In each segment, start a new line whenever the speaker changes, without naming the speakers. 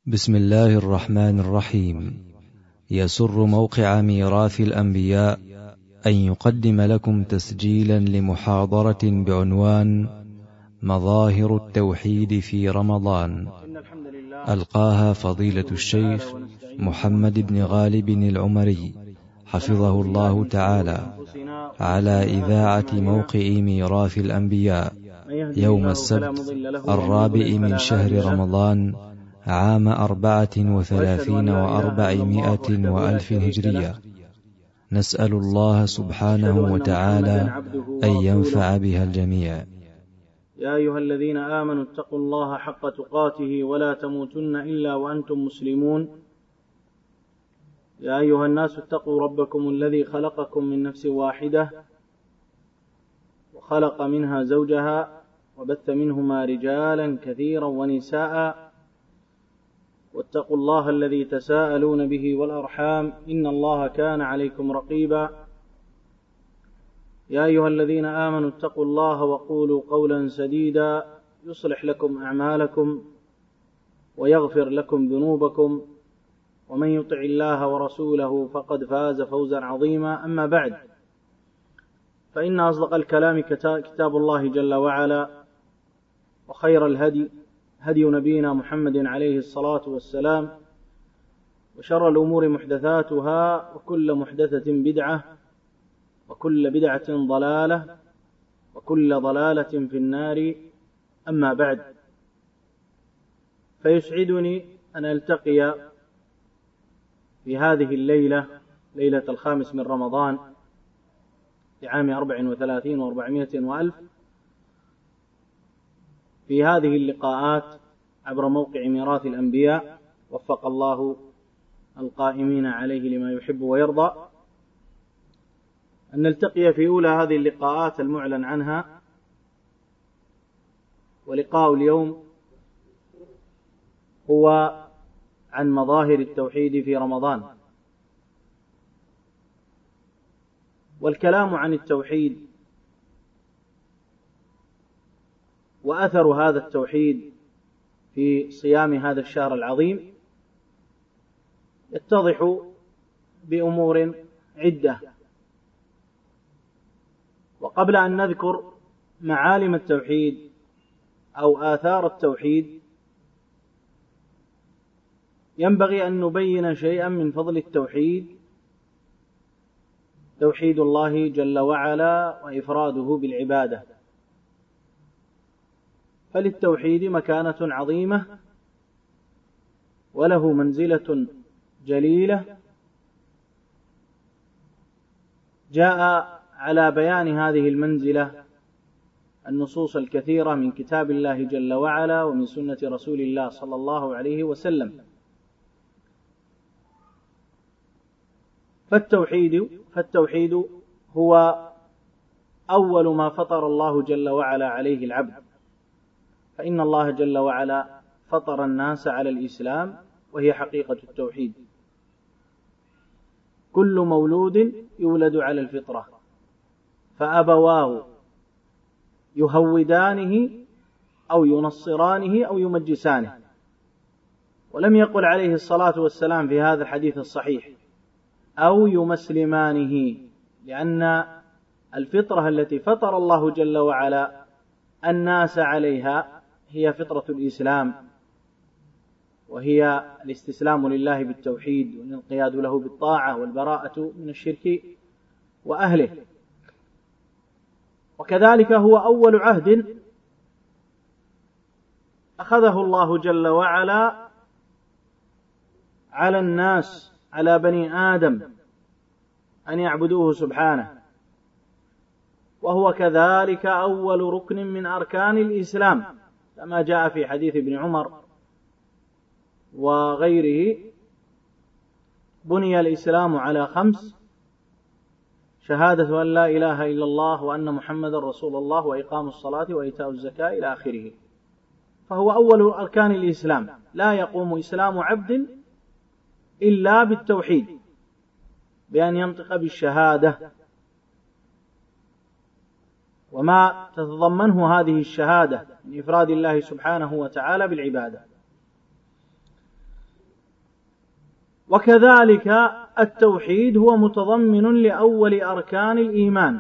بسم الله الرحمن الرحيم. يسر موقع ميراث الأنبياء أن يقدم لكم تسجيلا لمحاضرة بعنوان مظاهر التوحيد في رمضان، ألقاها فضيلة الشيخ محمد بن غالب العمري حفظه الله تعالى على إذاعة موقع ميراث الأنبياء يوم السبت 4 من شهر رمضان عام 34 و400 وألف هجرية. نسأل الله سبحانه وتعالى أن ينفع بها الجميع.
يا أيها الذين آمنوا اتقوا الله حق تقاته ولا تموتن إلا وأنتم مسلمون. يا أيها الناس اتقوا ربكم الذي خلقكم من نفس واحدة وخلق منها زوجها وبث منهما رجالا كثيرا ونساء، واتقوا الله الذي تساءلون به والأرحام إن الله كان عليكم رقيبا. يا أيها الذين آمنوا اتقوا الله وقولوا قولا سديدا يصلح لكم أعمالكم ويغفر لكم ذنوبكم، ومن يطع الله ورسوله فقد فاز فوزا عظيما. أما بعد، فإن أصدق الكلام كتاب الله جل وعلا، وخير الهدي هدي نبينا محمد عليه الصلاة والسلام، وشر الأمور محدثاتها، وكل محدثة بدعة، وكل بدعة ضلالة، وكل ضلالة في النار. أما بعد، فيسعدني أن ألتقي في هذه الليلة، ليلة 5 من رمضان لعام 34 و400 وألف، في هذه اللقاءات عبر موقع ميراث الأنبياء، وفق الله القائمين عليه لما يحب ويرضى، أن نلتقي في أولى هذه اللقاءات المعلن عنها. ولقاء اليوم هو عن مظاهر التوحيد في رمضان. والكلام عن التوحيد وأثر هذا التوحيد في صيام هذا الشهر العظيم يتضح بأمور عدة. وقبل أن نذكر معالم التوحيد أو آثار التوحيد، ينبغي أن نبين شيئا من فضل التوحيد، توحيد الله جل وعلا وإفراده بالعبادة. فللتوحيد مكانة عظيمة وله منزلة جليلة، جاء على بيان هذه المنزلة النصوص الكثيرة من كتاب الله جل وعلا ومن سنة رسول الله صلى الله عليه وسلم. فالتوحيد هو أول ما فطر الله جل وعلا عليه العبد، فإن الله جل وعلا فطر الناس على الإسلام، وهي حقيقة التوحيد. كل مولود يولد على الفطرة، فأبواه يهودانه أو ينصرانه أو يمجسانه. ولم يقل عليه الصلاة والسلام في هذا الحديث الصحيح أو يمسلمانه، لأن الفطرة التي فطر الله جل وعلا الناس عليها هي فطرة الإسلام، وهي الاستسلام لله بالتوحيد والانقياد له بالطاعة والبراءة من الشرك وأهله. وكذلك هو أول عهد أخذه الله جل وعلا على الناس، على بني آدم، أن يعبدوه سبحانه، وهو كذلك أول ركن من أركان الإسلام، كما جاء في حديث ابن عمر وغيره: بني الإسلام على 5: شهادة أن لا إله إلا الله وأن محمد رسول الله وإقام الصلاة وإيتاء الزكاة إلى آخره. فهو أول أركان الإسلام. لا يقوم إسلام عبد إلا بالتوحيد، بأن ينطق بالشهادة وما تتضمنه هذه الشهادة من إفراد الله سبحانه وتعالى بالعبادة. وكذلك التوحيد هو متضمن لأول أركان الإيمان،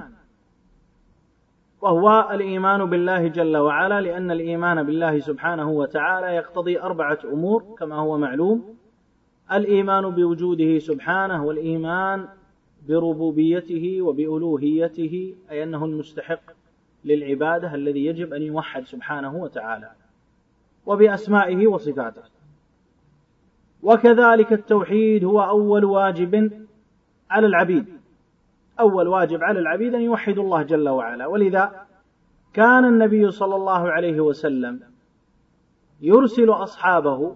وهو الإيمان بالله جل وعلا، لأن الإيمان بالله سبحانه وتعالى يقتضي 4 أمور كما هو معلوم: الإيمان بوجوده سبحانه، والإيمان بربوبيته وبألوهيته، أي أنه المستحق للعبادة الذي يجب أن يوحد سبحانه وتعالى، وبأسمائه وصفاته. وكذلك التوحيد هو أول واجب على العبيد، أول واجب على العبيد أن يوحدوا الله جل وعلا. ولذا كان النبي صلى الله عليه وسلم يرسل أصحابه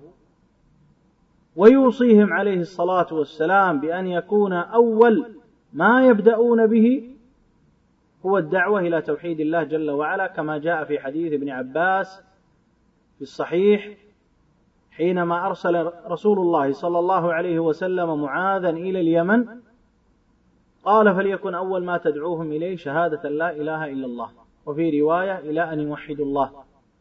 ويوصيهم عليه الصلاة والسلام بأن يكون أول ما يبدأون به هو الدعوة إلى توحيد الله جل وعلا، كما جاء في حديث ابن عباس في الصحيح حينما أرسل رسول الله صلى الله عليه وسلم معاذا إلى اليمن، قال: فليكن أول ما تدعوهم إليه شهادة لا إله إلا الله، وفي رواية إلى أن يوحدوا الله.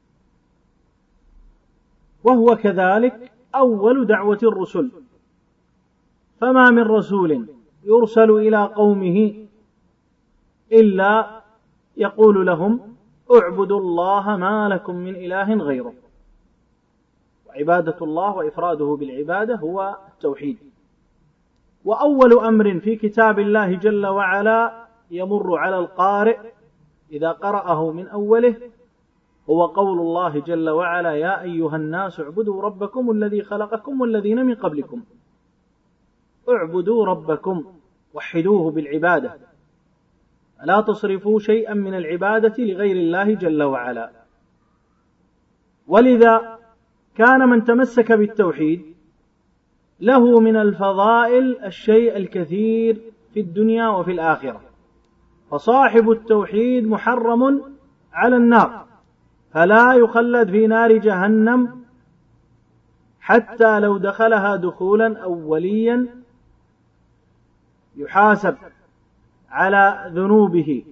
وهو كذلك أول دعوة الرسل، فما من رسول يرسل إلى قومه إلا يقول لهم: اعبدوا الله ما لكم من إله غيره. وعبادة الله وإفراده بالعبادة هو التوحيد. وأول أمر في كتاب الله جل وعلا يمر على القارئ إذا قرأه من أوله هو قول الله جل وعلا: يا أيها الناس اعبدوا ربكم الذي خلقكم والذين من قبلكم. اعبدوا ربكم، وحدوه بالعبادة، لا تصرفوا شيئا من العبادة لغير الله جل وعلا. ولذا كان من تمسك بالتوحيد له من الفضائل الشيء الكثير في الدنيا وفي الآخرة. فصاحب التوحيد محرم على النار، فلا يخلد في نار جهنم حتى لو دخلها دخولا أوليا يحاسب على ذنوبه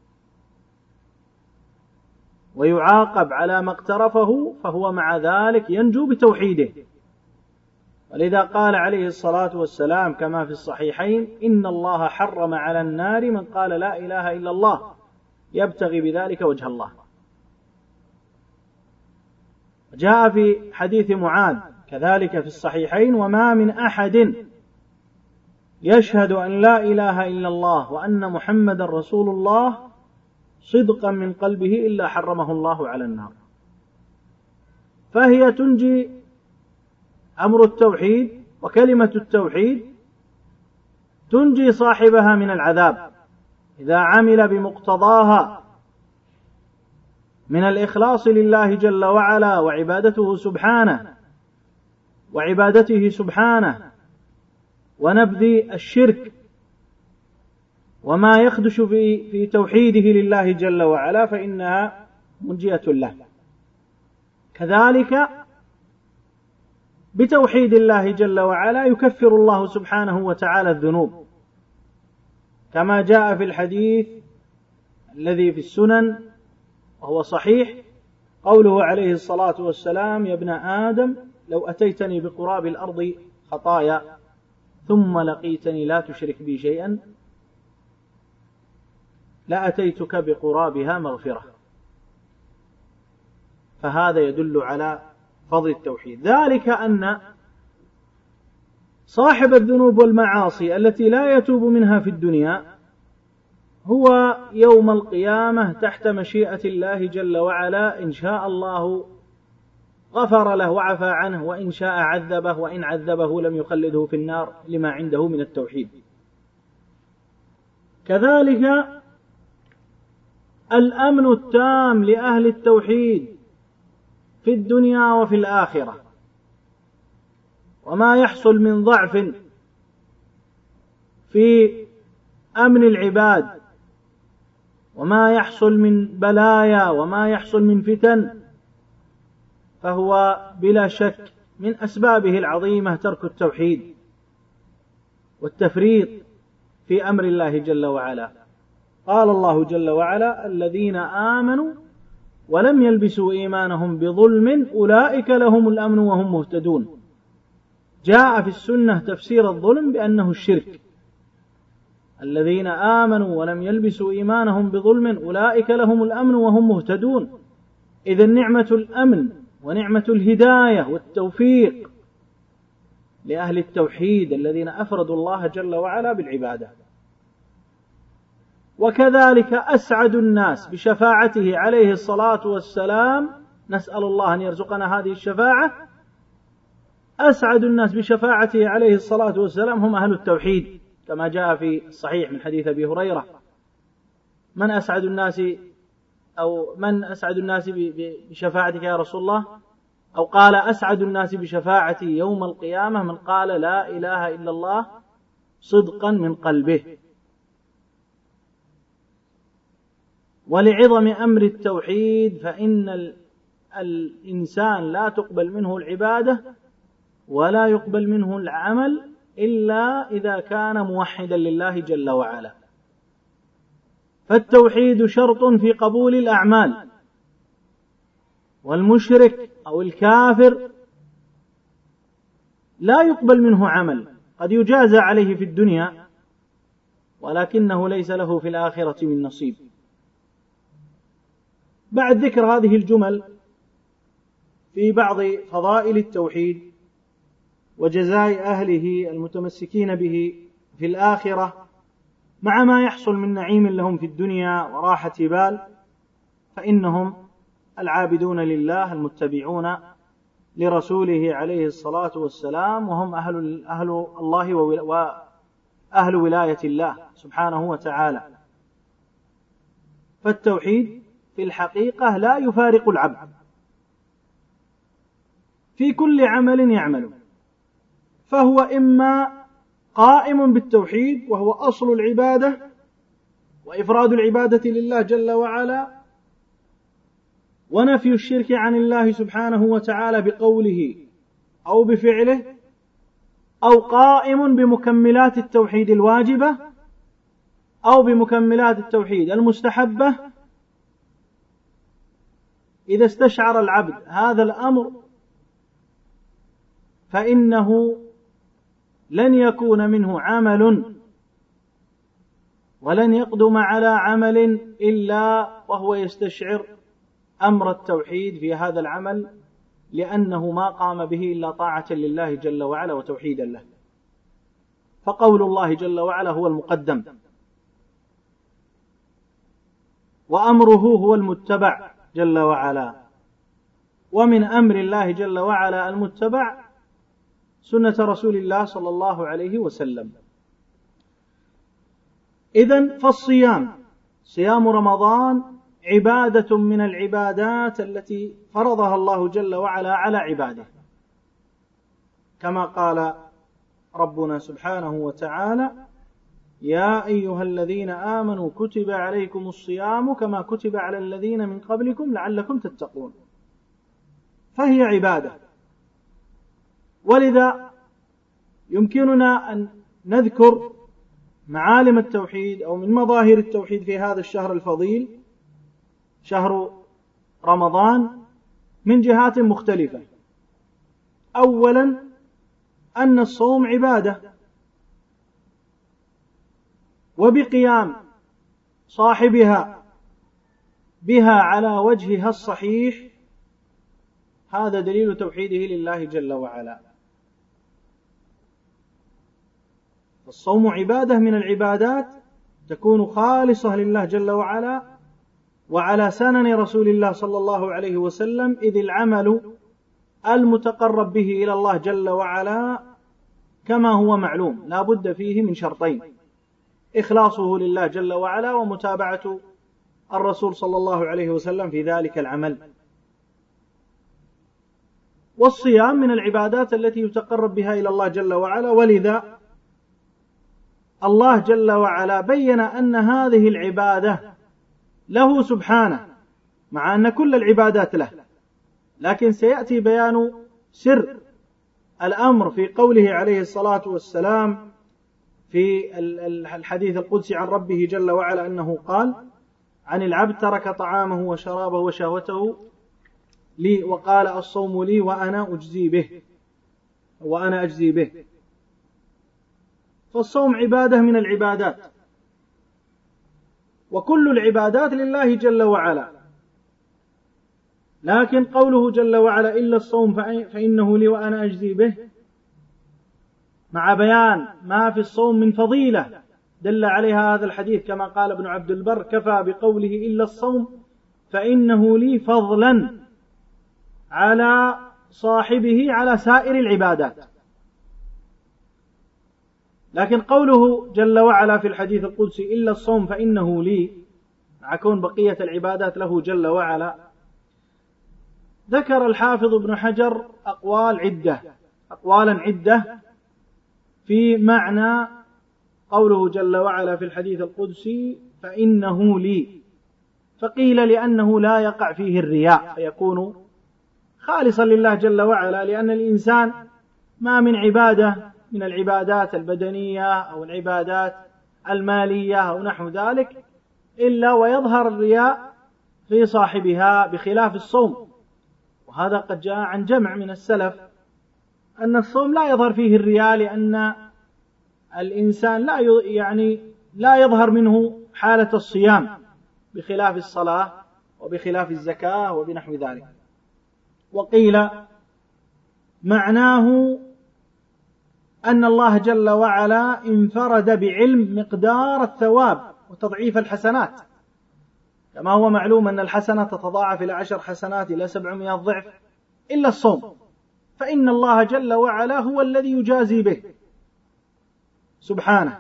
ويعاقب على ما اقترفه، فهو مع ذلك ينجو بتوحيده. ولذا قال عليه الصلاة والسلام كما في الصحيحين: إن الله حرم على النار من قال لا إله إلا الله يبتغي بذلك وجه الله. جاء في حديث معاذ كذلك في الصحيحين: وما من أحد يشهد أن لا إله إلا الله وأن محمد رسول الله صدقا من قلبه إلا حرمه الله على النار. فهي تنجي، أمر التوحيد وكلمة التوحيد تنجي صاحبها من العذاب إذا عمل بمقتضاها من الإخلاص لله جل وعلا وعبادته سبحانه ونبذ الشرك وما يخدش في توحيده لله جل وعلا، فإنها منجية له. كذلك بتوحيد الله جل وعلا يكفر الله سبحانه وتعالى الذنوب، كما جاء في الحديث الذي في السنن وهو صحيح قوله عليه الصلاة والسلام: يا ابن آدم لو أتيتني بقراب الأرض خطايا ثم لقيتني لا تشرك بي شيئا لأتيتك بقرابها مغفرة. فهذا يدل على فضل التوحيد. ذلك أن صاحب الذنوب والمعاصي التي لا يتوب منها في الدنيا هو يوم القيامة تحت مشيئة الله جل وعلا، إن شاء الله غفر له وعفى عنه، وإن شاء عذبه، وإن عذبه لم يخلده في النار لما عنده من التوحيد. كذلك الأمن التام لأهل التوحيد في الدنيا وفي الآخرة، وما يحصل من ضعف في أمن العباد، وما يحصل من بلايا، وما يحصل من فتن، فهو بلا شك من أسبابه العظيمة ترك التوحيد والتفريط في أمر الله جل وعلا. قال الله جل وعلا: الذين آمنوا ولم يلبسوا إيمانهم بظلم أولئك لهم الأمن وهم مهتدون. جاء في السنة تفسير الظلم بأنه الشرك. الذين آمنوا ولم يلبسوا إيمانهم بظلم أولئك لهم الأمن وهم مهتدون. إذا نعمة الأمن ونعمة الهداية والتوفيق لأهل التوحيد الذين أفردوا الله جل وعلا بالعبادة. وكذلك أسعد الناس بشفاعته عليه الصلاة والسلام، نسأل الله أن يرزقنا هذه الشفاعة، أسعد الناس بشفاعته عليه الصلاة والسلام هم أهل التوحيد، كما جاء في الصحيح من حديث أبي هريرة: من أسعد الناس بشفاعتك يا رسول الله؟ أو قال: أسعد الناس بشفاعتي يوم القيامة من قال لا إله إلا الله صدقا من قلبه. ولعظم أمر التوحيد فإن الإنسان لا تقبل منه العبادة ولا يقبل منه العمل إلا إذا كان موحدا لله جل وعلا. فالتوحيد شرط في قبول الأعمال، والمشرك أو الكافر لا يقبل منه عمل، قد يجازى عليه في الدنيا ولكنه ليس له في الآخرة من نصيب. بعد ذكر هذه الجمل في بعض فضائل التوحيد وجزاء أهله المتمسكين به في الآخرة مع ما يحصل من نعيم لهم في الدنيا وراحة بال، فإنهم العابدون لله المتبعون لرسوله عليه الصلاة والسلام، وهم أهل الله وأهل ولاية الله سبحانه وتعالى. فالتوحيد في الحقيقة لا يفارق العبد في كل عمل يعمله، فهو إما قائم بالتوحيد وهو أصل العبادة وإفراد العبادة لله جل وعلا ونفي الشرك عن الله سبحانه وتعالى بقوله أو بفعله، أو قائم بمكملات التوحيد الواجبة أو بمكملات التوحيد المستحبة. إذا استشعر العبد هذا الأمر فإنه لن يكون منه عمل ولن يقدم على عمل إلا وهو يستشعر أمر التوحيد في هذا العمل، لأنه ما قام به إلا طاعة لله جل وعلا وتوحيدا له. فقول الله جل وعلا هو المقدم، وأمره هو المتبع جل وعلا، ومن أمر الله جل وعلا المتبع سنة رسول الله صلى الله عليه وسلم. إذن فالصيام، صيام رمضان، عبادة من العبادات التي فرضها الله جل وعلا على عباده، كما قال ربنا سبحانه وتعالى: يا أيها الذين آمنوا كتب عليكم الصيام كما كتب على الذين من قبلكم لعلكم تتقون. فهي عبادة، ولذا يمكننا أن نذكر معالم التوحيد أو من مظاهر التوحيد في هذا الشهر الفضيل شهر رمضان من جهات مختلفة. أولا أن الصوم عبادة، وبقيام صاحبها بها على وجهها الصحيح هذا دليل توحيده لله جل وعلا. الصوم عبادة من العبادات تكون خالصة لله جل وعلا وعلى سنن رسول الله صلى الله عليه وسلم، إذ العمل المتقرب به إلى الله جل وعلا كما هو معلوم لا بد فيه من شرطين: إخلاصه لله جل وعلا ومتابعة الرسول صلى الله عليه وسلم في ذلك العمل. والصيام من العبادات التي يتقرب بها إلى الله جل وعلا، ولذا الله جل وعلا بين أن هذه العبادة له سبحانه، مع أن كل العبادات له، لكن سيأتي بيان سر الأمر في قوله عليه الصلاة والسلام في الحديث القدسي عن ربه جل وعلا أنه قال عن العبد: ترك طعامه وشرابه وشهوته لي وقال الصوم لي وأنا أجزي به. وأنا أجزي به. فالصوم عبادة من العبادات، وكل العبادات لله جل وعلا، لكن قوله جل وعلا إلا الصوم فإنه لي وأنا أجزي به، مع بيان ما في الصوم من فضيلة دل عليها هذا الحديث، كما قال ابن عبد البر: كفى بقوله إلا الصوم فإنه لي فضلا على صاحبه على سائر العبادات. لكن قوله جل وعلا في الحديث القدسي إلا الصوم فإنه لي، مع كون بقية العبادات له جل وعلا، ذكر الحافظ ابن حجر أقوالا عدة في معنى قوله جل وعلا في الحديث القدسي فإنه لي. فقيل لأنه لا يقع فيه الرياء، فيكون خالصا لله جل وعلا، لأن الإنسان ما من عبادة من العبادات البدنية أو العبادات المالية أو نحو ذلك إلا ويظهر الرياء في صاحبها، بخلاف الصوم. وهذا قد جاء عن جمع من السلف أن الصوم لا يظهر فيه الرياء، لأن الإنسان لا يظهر منه حالة الصيام، بخلاف الصلاة وبخلاف الزكاة وبنحو ذلك. وقيل معناه أن الله جل وعلا انفرد بعلم مقدار الثواب وتضعيف الحسنات، كما هو معلوم أن الحسنة تتضاعف إلى 10 حسنات إلى 700 ضعف، إلا الصوم فإن الله جل وعلا هو الذي يجازي به سبحانه.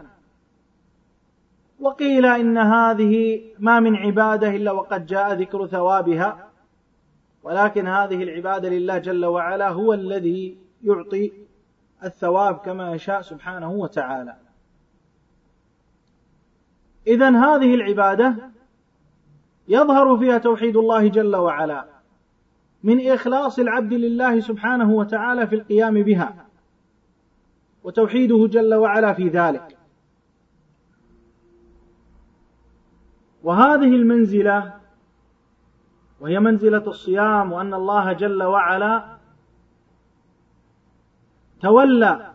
وقيل إن هذه ما من عبادة إلا وقد جاء ذكر ثوابها، ولكن هذه العبادة لله جل وعلا هو الذي يعطي الثواب كما يشاء سبحانه وتعالى. إذن هذه العبادة يظهر فيها توحيد الله جل وعلا من إخلاص العبد لله سبحانه وتعالى في القيام بها، وتوحيده جل وعلا في ذلك. وهذه المنزلة وهي منزلة الصيام، وأن الله جل وعلا تولى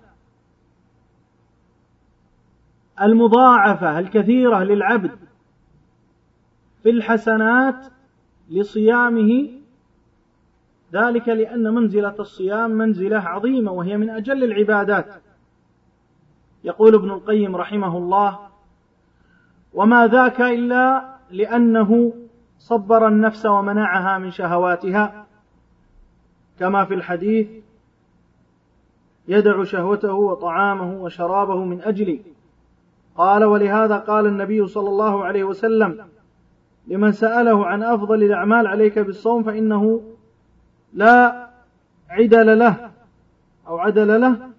المضاعفة الكثيرة للعبد في الحسنات لصيامه، ذلك لأن منزلة الصيام منزلة عظيمة وهي من أجل العبادات. يقول ابن القيم رحمه الله: وما ذاك إلا لأنه صبر النفس ومنعها من شهواتها، كما في الحديث: يدع شهوته وطعامه وشرابه من أجلي. قال: ولهذا قال النبي صلى الله عليه وسلم لمن سأله عن أفضل الأعمال: عليك بالصوم فإنه لا عدل له أو عدل له.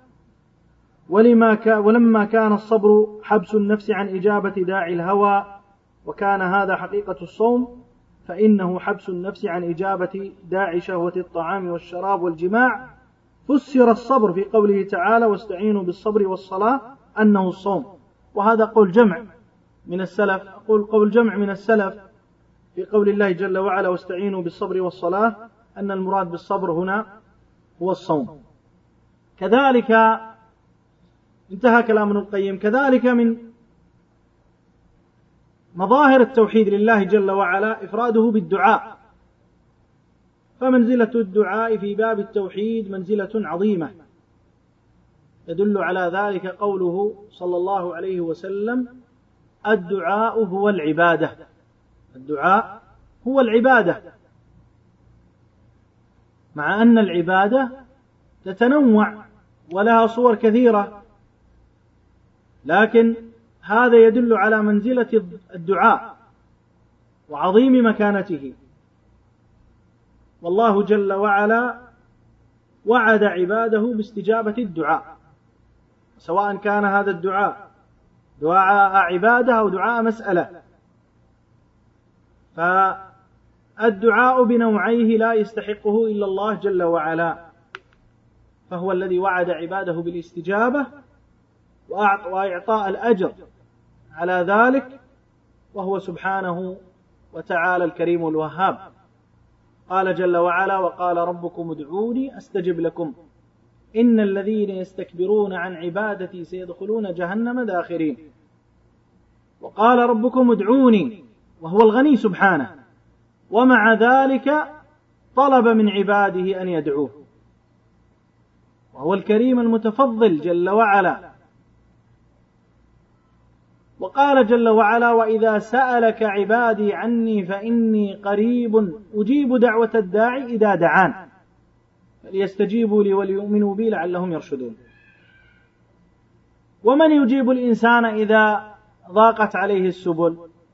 ولما كان الصبر حبس النفس عن إجابة داعي الهوى، وكان هذا حقيقة الصوم، فإنه حبس النفس عن إجابة داعي شهوة الطعام والشراب والجماع. فسر الصبر في قوله تعالى: واستعينوا بالصبر والصلاة أنه الصوم. وهذا قول جمع من السلف، أقول قول جمع من السلف في قول الله جل وعلا: واستعينوا بالصبر والصلاة، أن المراد بالصبر هنا هو الصوم. كذلك انتهى كلام ابن القيم. كذلك من مظاهر التوحيد لله جل وعلا إفراده بالدعاء، فمنزلة الدعاء في باب التوحيد منزلة عظيمة، يدل على ذلك قوله صلى الله عليه وسلم: الدعاء هو العبادة. الدعاء هو العبادة، مع أن العبادة تتنوع ولها صور كثيرة، لكن هذا يدل على منزلة الدعاء وعظيم مكانته. والله جل وعلا وعد عباده باستجابة الدعاء، سواء كان هذا الدعاء دعاء عبادة أو دعاء مسألة. فالدعاء بنوعيه لا يستحقه إلا الله جل وعلا، فهو الذي وعد عباده بالاستجابة وإعطاء الأجر على ذلك، وهو سبحانه وتعالى الكريم الوهاب. قال جل وعلا: وقال ربكم ادعوني أستجب لكم. إن الذين يستكبرون عن عبادتي سيدخلون جهنم داخرين. وقال ربكم ادعوني، وهو الغني سبحانه، ومع ذلك طلب من عباده أن يدعوه، وهو الكريم المتفضل جل وعلا. وقال جل وعلا: وإذا سألك عبادي عني فإني قريب أجيب دعوة الداعي إذا دعان فليستجيبوا لي وليؤمنوا بي لعلهم يرشدون. ومن يجيب الإنسان إذا ضاقت عليه السبل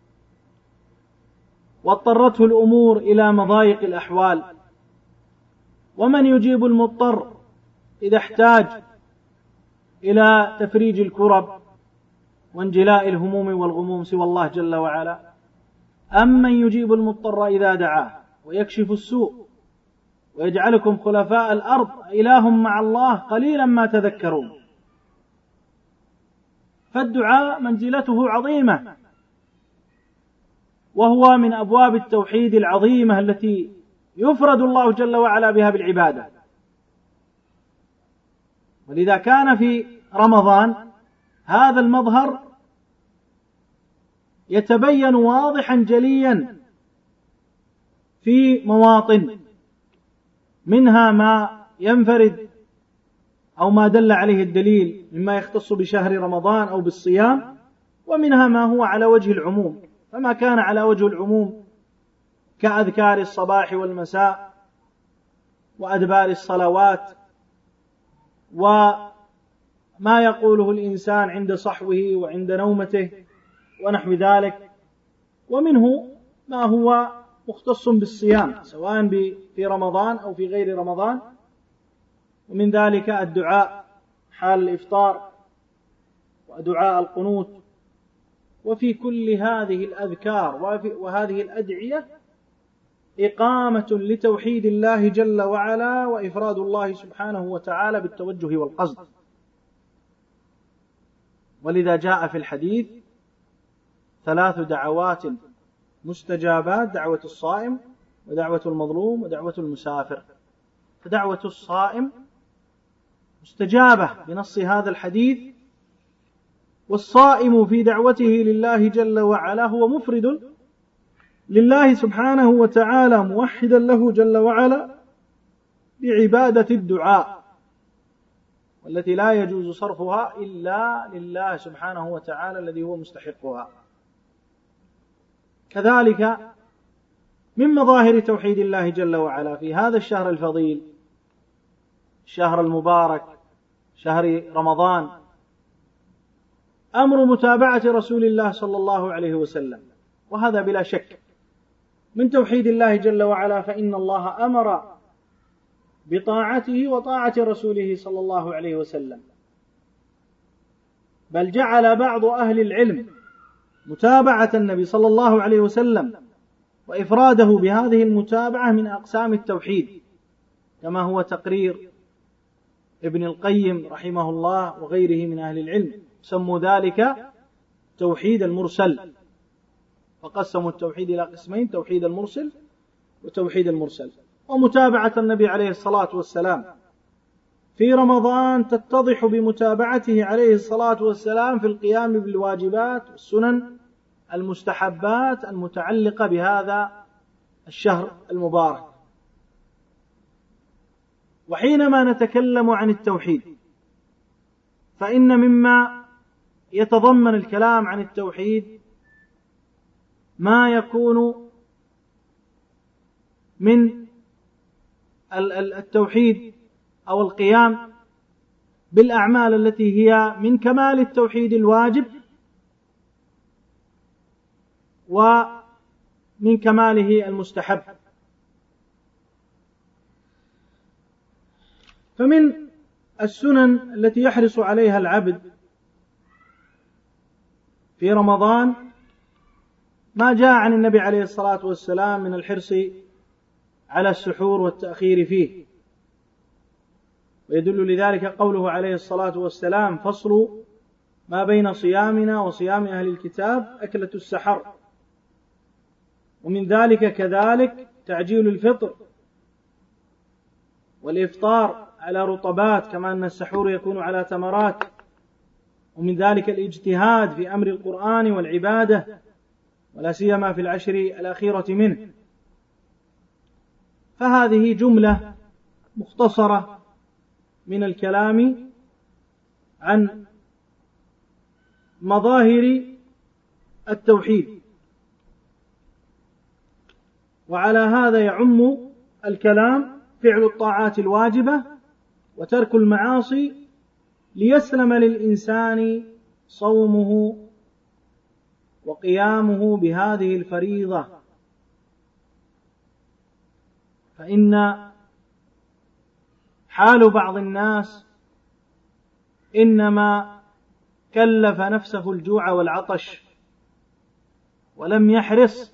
واضطرته الأمور إلى مضايق الأحوال؟ ومن يجيب المضطر إذا احتاج إلى تفريج الكرب وانجلاء الهموم والغموم سوى الله جل وعلا؟ أمن يجيب المضطر إذا دعاه ويكشف السوء ويجعلكم خلفاء الأرض إله مع الله قليلا ما تذكرون. فالدعاء منزلته عظيمة، وهو من أبواب التوحيد العظيمة التي يفرد الله جل وعلا بها بالعبادة. ولذا كان في رمضان هذا المظهر يتبين واضحا جليا في مواطن، منها ما ينفرد أو ما دل عليه الدليل مما يختص بشهر رمضان أو بالصيام، ومنها ما هو على وجه العموم. فما كان على وجه العموم كأذكار الصباح والمساء وأدبار الصلوات وما يقوله الإنسان عند صحوه وعند نومته ونحو ذلك، ومنه ما هو مختص بالصيام سواء في رمضان أو في غير رمضان، ومن ذلك الدعاء حال الإفطار ودعاء القنوت. وفي كل هذه الأذكار وهذه الأدعية إقامة لتوحيد الله جل وعلا وإفراد الله سبحانه وتعالى بالتوجه والقصد. ولذا جاء في الحديث 3 دعوات مستجابات: دعوة الصائم ودعوة المظلوم ودعوة المسافر. فدعوة الصائم مستجابة بنص هذا الحديث، والصائم في دعوته لله جل وعلا هو مفرد لله سبحانه وتعالى موحدا له جل وعلا بعبادة الدعاء، والتي لا يجوز صرفها إلا لله سبحانه وتعالى الذي هو مستحقها. كذلك من مظاهر توحيد الله جل وعلا في هذا الشهر الفضيل، الشهر المبارك، شهر رمضان، أمر متابعة رسول الله صلى الله عليه وسلم، وهذا بلا شك من توحيد الله جل وعلا. فإن الله أمر بطاعته وطاعة رسوله صلى الله عليه وسلم، بل جعل بعض أهل العلم متابعة النبي صلى الله عليه وسلم وإفراده بهذه المتابعة من أقسام التوحيد، كما هو تقرير ابن القيم رحمه الله وغيره من أهل العلم، سموا ذلك توحيد المرسل. فقسموا التوحيد إلى قسمين: توحيد المرسل وتوحيد المرسل. ومتابعة النبي عليه الصلاة والسلام في رمضان تتضح بمتابعته عليه الصلاة والسلام في القيام بالواجبات والسنن المستحبات المتعلقة بهذا الشهر المبارك. وحينما نتكلم عن التوحيد فإن مما يتضمن الكلام عن التوحيد ما يكون من التوحيد أو القيام بالأعمال التي هي من كمال التوحيد الواجب ومن كماله المستحب. فمن السنن التي يحرص عليها العبد في رمضان ما جاء عن النبي عليه الصلاة والسلام من الحرص على السحور والتأخير فيه، ويدل لذلك قوله عليه الصلاة والسلام: فصل ما بين صيامنا وصيام أهل الكتاب أكلة السحر. ومن ذلك كذلك تعجيل الفطر والإفطار على رطبات كما أن السحور يكون على تمرات، ومن ذلك الاجتهاد في أمر القرآن والعبادة ولا سيما في العشر الأخيرة منه. فهذه جملة مختصرة من الكلام عن مظاهر التوحيد، وعلى هذا يعم الكلام فعل الطاعات الواجبة وترك المعاصي ليسلم للإنسان صومه وقيامه بهذه الفريضة. فإن حال بعض الناس إنما كلف نفسه الجوع والعطش ولم يحرص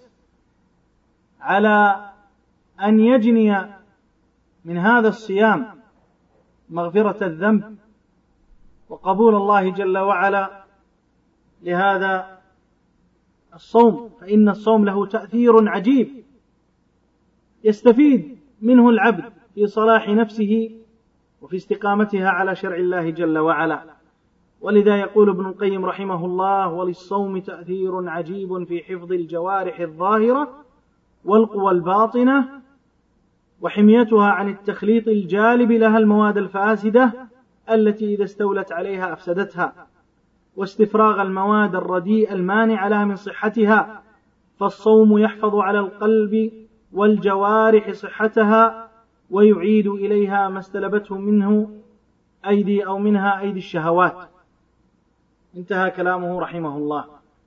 على أن يجني من هذا الصيام مغفرة الذنب وقبول الله جل وعلا لهذا الصوم. فإن الصوم له تأثير عجيب يستفيد منه العبد في صلاح نفسه وفي استقامتها على شرع الله جل وعلا. ولذا يقول ابن القيم رحمه الله: وللصوم تأثير عجيب في حفظ الجوارح الظاهرة والقوى الباطنة وحميتها عن التخليط الجالب لها المواد الفاسدة التي إذا استولت عليها أفسدتها، واستفراغ المواد الرديئة المانعة لها من صحتها. فالصوم يحفظ على القلب والجوارح صحتها ويعيد إليها ما استلبته منها أيدي الشهوات. انتهى كلامه رحمه الله.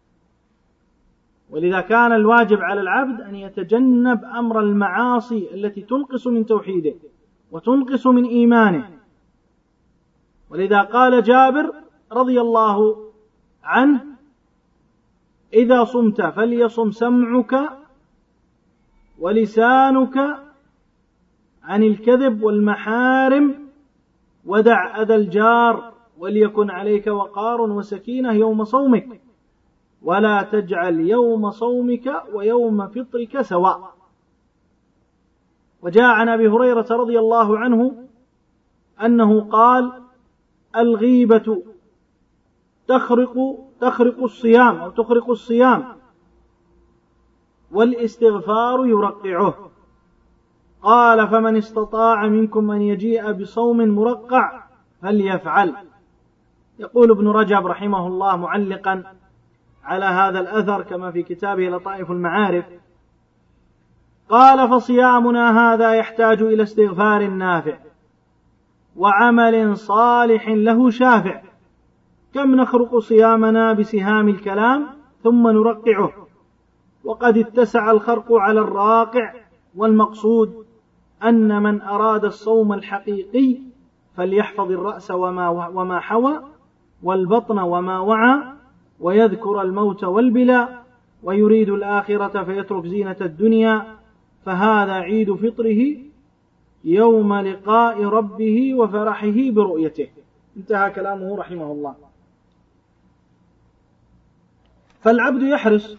ولذا كان الواجب على العبد أن يتجنب أمر المعاصي التي تنقص من توحيده وتنقص من إيمانه. ولذا قال جابر رضي الله عنه: إذا صمت فليصم سمعك ولسانك عن الكذب والمحارم ودع أذى الجار وليكن عليك وقار وسكينة يوم صومك ولا تجعل يوم صومك ويوم فطرك سواء. وجاء عن أبي هريرة رضي الله عنه أنه قال: الغيبة تخرق الصيام أو تخرق الصيام والاستغفار يرقعه. قال: فمن استطاع منكم أن يجيء بصوم مرقع فليفعل. يقول ابن رجب رحمه الله معلقا على هذا الأثر كما في كتابه لطائف المعارف، قال: فصيامنا هذا يحتاج إلى استغفار نافع وعمل صالح له شافع. كم نخرق صيامنا بسهام الكلام ثم نرقعه، وقد اتسع الخرق على الراقع. والمقصود أن من أراد الصوم الحقيقي فليحفظ الرأس وما حوى والبطن وما وعى ويذكر الموت والبلاء ويريد الآخرة فيترك زينة الدنيا، فهذا عيد فطره يوم لقاء ربه وفرحه برؤيته. انتهى كلامه رحمه الله. فالعبد يحرص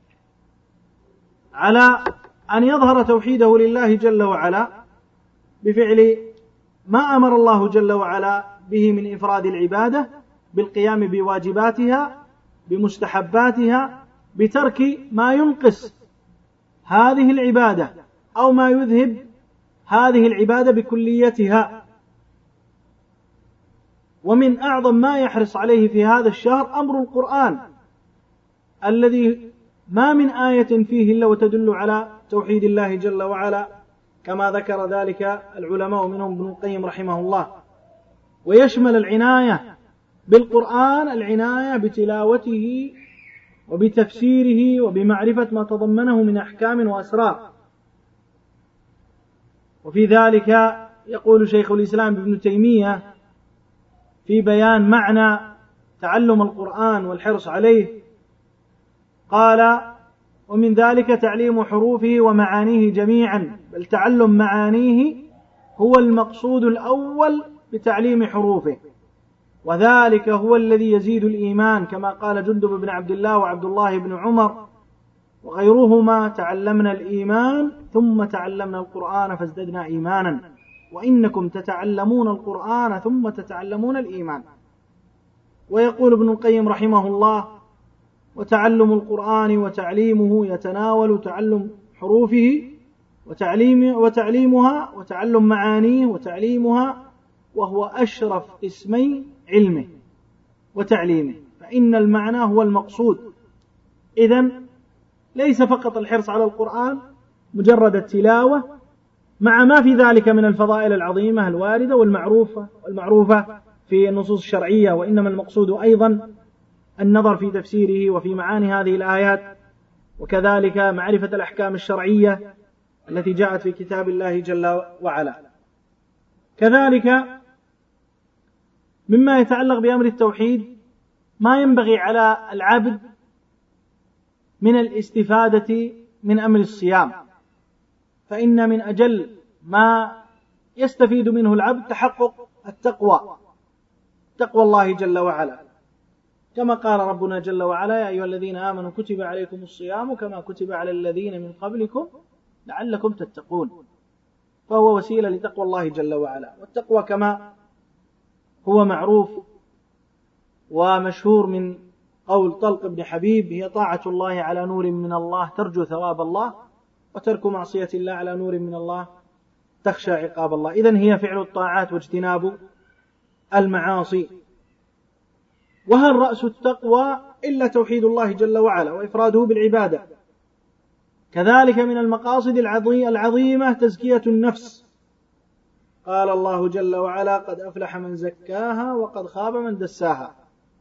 على أن يظهر توحيده لله جل وعلا بفعل ما أمر الله جل وعلا به من إفراد العبادة بالقيام بواجباتها بمستحباتها، بترك ما ينقص هذه العبادة أو ما يذهب هذه العبادة بكليتها. ومن أعظم ما يحرص عليه في هذا الشهر أمر القرآن الذي ما من آية فيه إلا وتدل على توحيد الله جل وعلا كما ذكر ذلك العلماء منهم ابن القيم رحمه الله. ويشمل العناية بالقرآن العناية بتلاوته وبتفسيره وبمعرفة ما تضمنه من أحكام وأسرار. وفي ذلك يقول شيخ الإسلام ابن تيمية في بيان معنى تعلم القرآن والحرص عليه، قال: ومن ذلك تعليم حروفه ومعانيه جميعا، بل تعلم معانيه هو المقصود الأول بتعليم حروفه، وذلك هو الذي يزيد الإيمان، كما قال جندب بن عبد الله وعبد الله بن عمر وغيرهما: تعلمنا الإيمان ثم تعلمنا القرآن فازددنا إيمانا. وإنكم تتعلمون القرآن ثم تتعلمون الإيمان. ويقول ابن القيم رحمه الله: وتعلم القرآن وتعليمه يتناول تعلم حروفه وتعليمها وتعلم معانيه وتعليمها، وهو أشرف اسمي علمه وتعليمه، فإن المعنى هو المقصود. إذن ليس فقط الحرص على القرآن مجرد التلاوة، مع ما في ذلك من الفضائل العظيمة الواردة والمعروفة في النصوص الشرعية، وإنما المقصود أيضا النظر في تفسيره وفي معاني هذه الآيات، وكذلك معرفة الأحكام الشرعية التي جاءت في كتاب الله جل وعلا. كذلك مما يتعلق بأمر التوحيد ما ينبغي على العبد من الاستفادة من أمر الصيام، فإن من أجل ما يستفيد منه العبد تحقق تقوى الله جل وعلا، كما قال ربنا جل وعلا: يا أيها الذين آمنوا كتب عليكم الصيام كما كتب على الذين من قبلكم لعلكم تتقون. فهو وسيلة لتقوى الله جل وعلا. والتقوى كما هو معروف ومشهور من قول طلق بن حبيب: هي طاعة الله على نور من الله ترجو ثواب الله، وترك معصية الله على نور من الله تخشى عقاب الله. إذن هي فعل الطاعات واجتناب المعاصي. وهل رأس التقوى إلا توحيد الله جل وعلا وإفراده بالعبادة. كذلك من المقاصد العظيمة تزكية النفس. قال الله جل وعلا: قد أفلح من زكاها وقد خاب من دساها.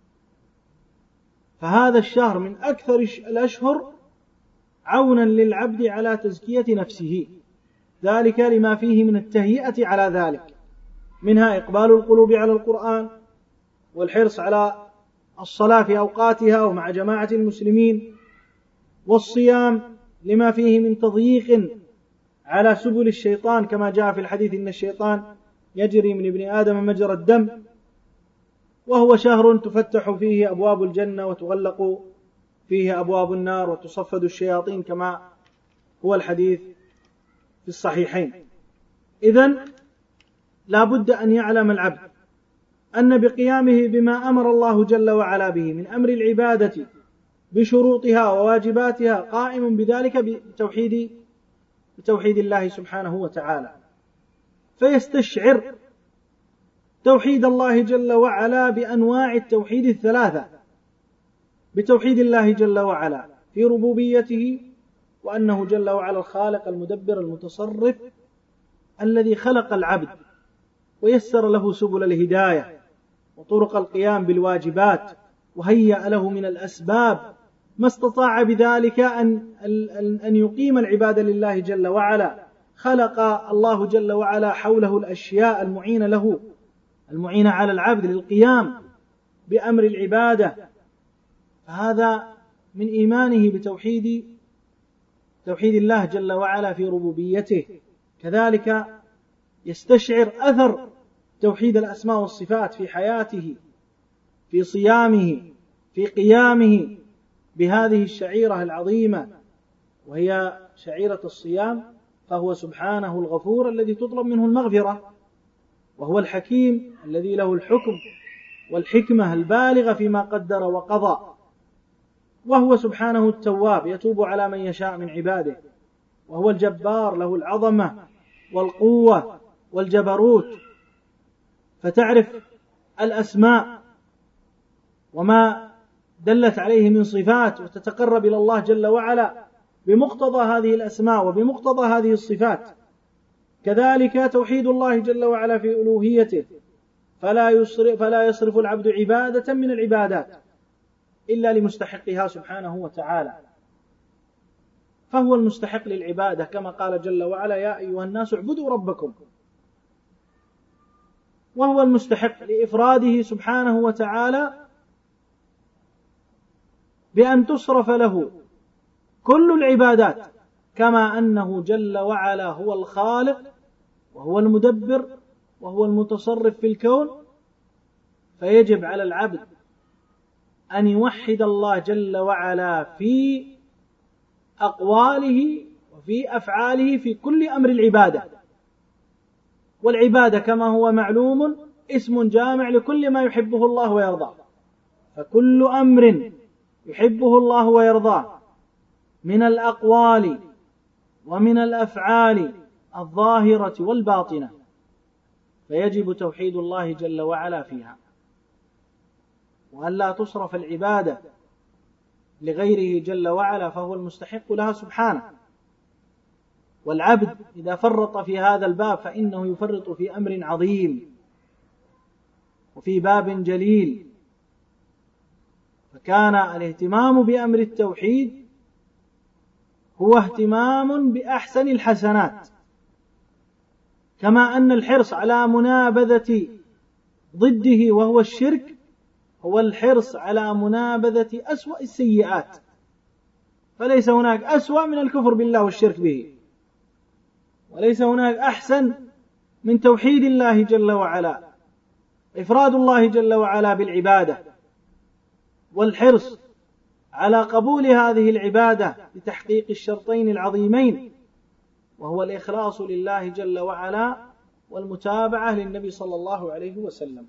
فهذا الشهر من أكثر الأشهر عونا للعبد على تزكية نفسه، ذلك لما فيه من التهيئة على ذلك، منها إقبال القلوب على القرآن، والحرص على الصلاة في أوقاتها ومع جماعة المسلمين، والصيام لما فيه من تضييق على سبل الشيطان، كما جاء في الحديث: إن الشيطان يجري من ابن آدم مجرى الدم. وهو شهر تفتح فيه أبواب الجنة وتغلق فيه أبواب النار وتصفد الشياطين، كما هو الحديث في الصحيحين. إذن لا بد أن يعلم العبد أن بقيامه بما أمر الله جل وعلا به من أمر العبادة بشروطها وواجباتها قائم بذلك بتوحيد الله سبحانه وتعالى، فيستشعر توحيد الله جل وعلا بأنواع التوحيد الثلاثة، بتوحيد الله جل وعلا في ربوبيته، وأنه جل وعلا الخالق المدبر المتصرف الذي خلق العبد ويسر له سبل الهداية وطرق القيام بالواجبات، وهيأ له من الأسباب ما استطاع بذلك أن يقيم العبادة لله جل وعلا. خلق الله جل وعلا حوله الأشياء المعينة على العبد للقيام بأمر العبادة، فهذا من إيمانه بتوحيد الله جل وعلا في ربوبيته. كذلك يستشعر أثر توحيد الأسماء والصفات في حياته، في صيامه، في قيامه بهذه الشعيرة العظيمة وهي شعيرة الصيام. فهو سبحانه الغفور الذي تطلب منه المغفرة، وهو الحكيم الذي له الحكم والحكمة البالغة فيما قدر وقضى، وهو سبحانه التواب يتوب على من يشاء من عباده، وهو الجبار له العظمة والقوة والجبروت. فتعرف الأسماء وما دلت عليه من صفات، وتتقرب إلى الله جل وعلا بمقتضى هذه الأسماء وبمقتضى هذه الصفات. كذلك توحيد الله جل وعلا في ألوهيته، فلا يصرف العبد عبادة من العبادات إلا لمستحقها سبحانه وتعالى، فهو المستحق للعبادة، كما قال جل وعلا: يا أيها الناس اعبدوا ربكم. وهو المستحق لإفراده سبحانه وتعالى بأن تصرف له كل العبادات، كما أنه جل وعلا هو الخالق وهو المدبر وهو المتصرف في الكون. فيجب على العبد أن يوحد الله جل وعلا في أقواله وفي أفعاله في كل أمر العبادة، والعبادة كما هو معلوم اسم جامع لكل ما يحبه الله ويرضاه، فكل أمر يحبه الله ويرضاه من الأقوال ومن الأفعال الظاهرة والباطنة فيجب توحيد الله جل وعلا فيها، وأن لا تصرف العبادة لغيره جل وعلا فهو المستحق لها سبحانه. والعبد إذا فرط في هذا الباب فإنه يفرط في أمر عظيم وفي باب جليل. فكان الاهتمام بأمر التوحيد هو اهتمام بأحسن الحسنات، كما أن الحرص على منابذة ضده وهو الشرك هو الحرص على منابذة أسوأ السيئات، فليس هناك أسوأ من الكفر بالله والشرك به، وليس هناك أحسن من توحيد الله جل وعلا، إفراد الله جل وعلا بالعبادة، والحرص على قبول هذه العبادة لتحقيق الشرطين العظيمين، وهو الإخلاص لله جل وعلا والمتابعة للنبي صلى الله عليه وسلم.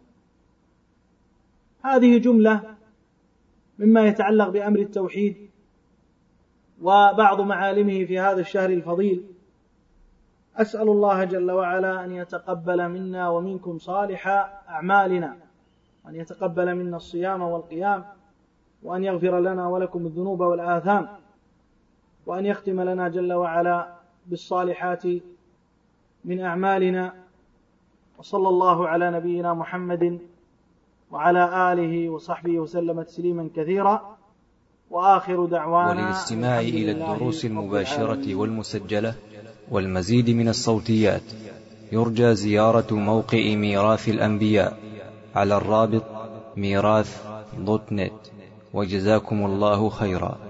هذه جملة مما يتعلق بأمر التوحيد وبعض معالمه في هذا الشهر الفضيل. أسأل الله جل وعلا أن يتقبل منا ومنكم صالح أعمالنا، وأن يتقبل منا الصيام والقيام، وأن يغفر لنا ولكم الذنوب والآثام، وأن يختم لنا جل وعلا بالصالحات من أعمالنا. وصلى الله على نبينا محمد وعلى آله وصحبه وسلم تسليما كثيرا، وآخر دعوانا.
وللاستماع إلى الدروس المباشرة والمسجلة والمزيد من الصوتيات يرجى زيارة موقع ميراث الأنبياء على الرابط ميراث.net. وجزاكم الله خيرا.